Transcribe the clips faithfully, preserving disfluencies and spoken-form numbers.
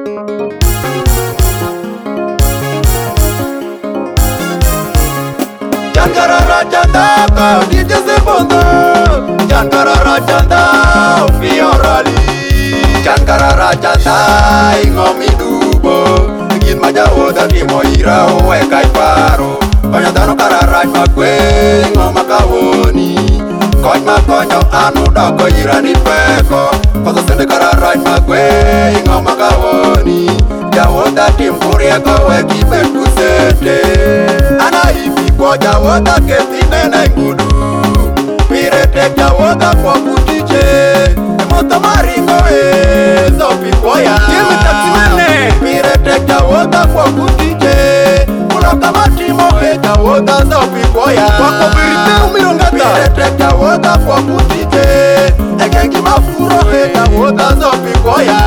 Chankara Rajanda kau di Jezebondo, Chankara Rajanda Fiorali, Chankara Rajanda ingomi dubo, gin majawo dati moira owe kai paro, konyadano kararaj makwe ingoma kawoni, kony makonyo anu doko irani peko, koso sende kararaj makwe ingoma kawoni, jawo dati mpurie kowe kibet kusete, ana ifi kwa jawo da ketine na ngudu, pirete jawo da kwa kutije, moto maringo e zopi kwa ya, kimi taksimane, pirete jawo da kwa kutije, mulaka matimo e jawo da zopi kwa ya, wako birite umirongata, pirete jawo da kwa kutije, ekengi mafuro e jawo da zopi kwa ya,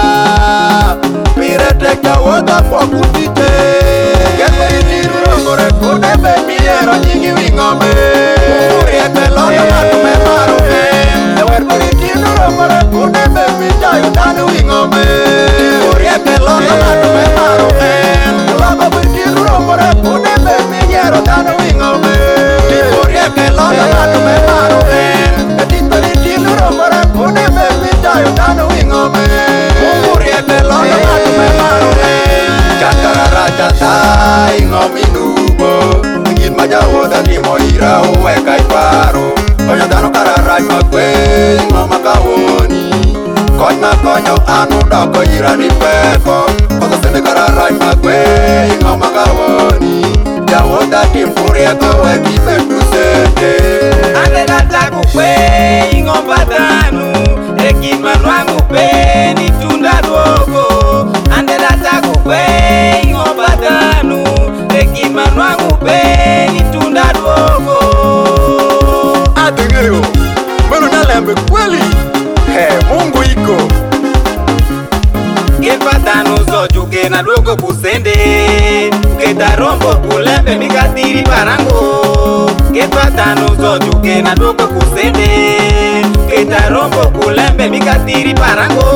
pirete jawo da kwa kutije, kembe itiru rongore kune bemi ero nyingi wingome, uri ekelo na matume marume, ewer biritiru rongore kune bemi jayo danu wingome, uri ekelo na matume marume, ulago biritiru rongore kune bemi ero danu wingome, uri ekelo na matume marume, etito biritiru rongore kune bemi jayo danu wingome, uri ekelo na matume marume, Chankara Rajanda ingomi nubo, gin majawo dati moira owe kai paro, konyadano kararaj makwe ingoma kawoni, kony makonyo anu doko irani peko, koso sende kararaj makwe ingoma kawoni, jawo dati mpurie kowe kibet kusete. Ande data kukwe ingomba danu, egin manwangu pe ni tunda dogo. Ande data kukwe ingomba danu, egin manwangu pe ni tunda dogo. Atengeyo, mweno nalembe kweli, he Mungu iko. Gefa danu zojuke na dogo kusende, uketa rombo kulembe mikatiri parango. Gefa danu zojuke na dogo kusende, uketa rombo kulembe mikatiri parango.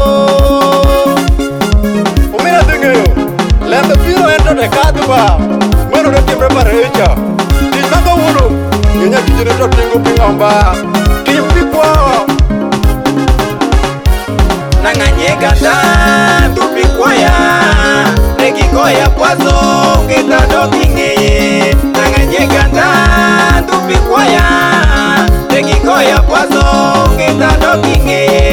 Umina tengeyo, lembe piro ento de kaduba, mweno de timbre pareja. Tinaka wuro, nyenya kijine to tingo pingamba, timpikwa. Nanganyega da tupikoya, regikoya kwazo uketa dokingeye. Nanganyega da tupikoya, regikoya kwazo uketa dokingeye.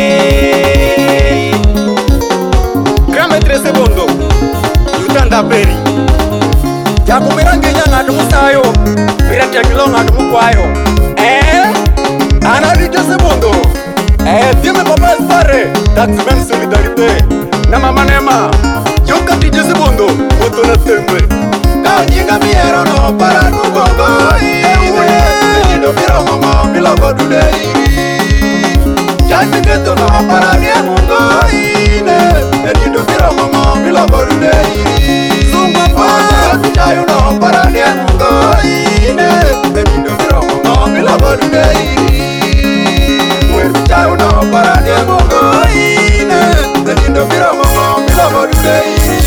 Grame tres secondo, yutanda peri. Jaku mirangenya ngadu musayo, mirate kilonga ngadu mukwayo. Eh, ana rite secondo. Eh, dime papa espare, that's même solidarité. Na mama nema, yoka tije secondo, moto na tembe. Ka nyinga miero no para nugongo. Eh, ndo miro mama bilogo dudei. Jai keto no para nyango. Eh, ndo miro mama bilogo dudei. Zumba pa, jayo no para nyango. Eh, ndo miro mama bilogo dudei. Chao no para ni amongo ine, teniendo mira mamá mi la morute.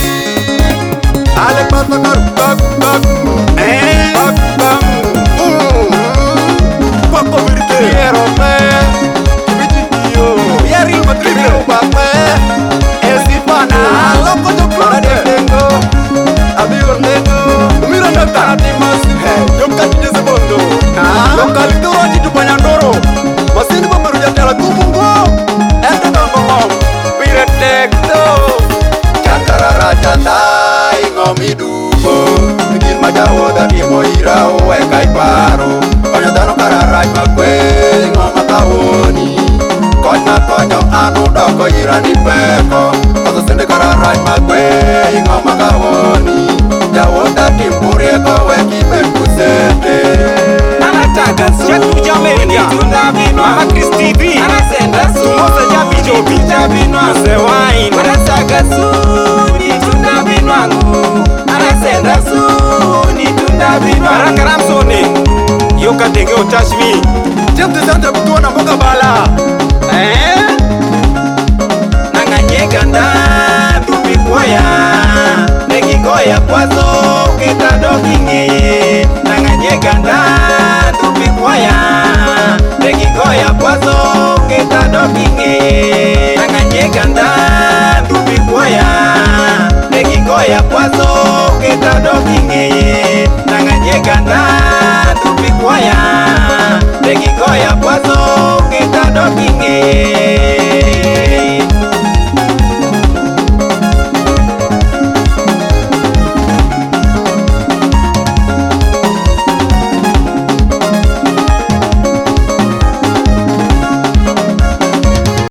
Ale pata karu karu karu, eh, karu Papa virte, quiero me, vitio, yari matribio pape, esipana, loco yo para tengo, amigo tengo, mira na tarati mas, yo cati se bondo, yo calito ati tu panyandoro. Masini pembaru jatela kumungo, ente ngomong, piretekto. Chankara Rajanda ingomi dubo, gin majawo dati moira owe kai paro, konyadano kararaj makwe ingoma kawoni, kony makonyo anu doko irani peko, koso sende kararaj makwe ingoma kawoni, jawo dati mpurie kowe kibet kusete. Anataka suku jameria, Mama Kristi V, anasenda su, Mose jabi jobi, jabi nwa se wine. Anataka su, ni tunda binwangu, anasenda su, ni tunda binwangu. Baraka Ramsoni, yoka tenge utashmi. Jemte santa kutuwa na mboga bala. Eh? Nanganyega nda, tupikwa Negigoya kwazo kitado king'eye Nang'anye ganda tupi kwaya Negigoya kwazo kitado king'eye Nang'anye ganda tupi kwaya Negigoya kwazo kitado king'eye Nang'anye ganda tupi kwaya Negigoya kwazo kitado king'eye